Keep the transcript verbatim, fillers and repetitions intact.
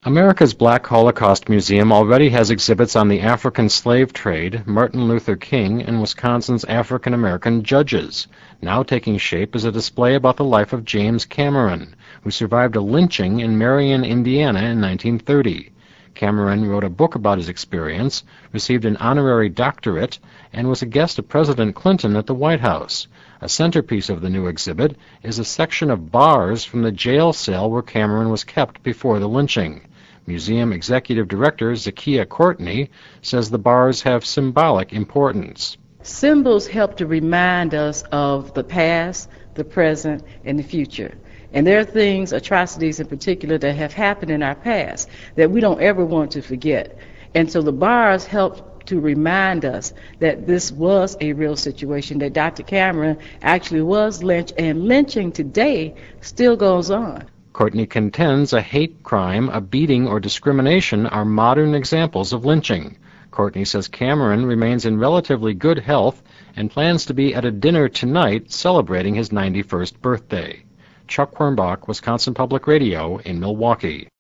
America's Black Holocaust Museum already has exhibits on the African slave trade, Martin Luther King, and Wisconsin's African American judges. Now taking shape is a display about the life of James Cameron, who survived a lynching in Marion, Indiana in nineteen thirty. Cameron wrote a book about his experience, received an honorary doctorate, and was a guest of President Clinton at the White House. A centerpiece of the new exhibit is a section of bars from the jail cell where Cameron was kept before the lynching. Museum Executive Director Zakia Courtney says the bars have symbolic importance. Symbols help to remind us of the past, the present, and the future. And there are things, atrocities in particular, that have happened in our past that we don't ever want to forget. And so the bars help to remind us that this was a real situation, that Doctor Cameron actually was lynched, and lynching today still goes on. Courtney contends a hate crime, a beating, or discrimination are modern examples of lynching. Courtney says Cameron remains in relatively good health and plans to be at a dinner tonight celebrating his ninety-first birthday. Chuck Quirmbach, Wisconsin Public Radio in Milwaukee.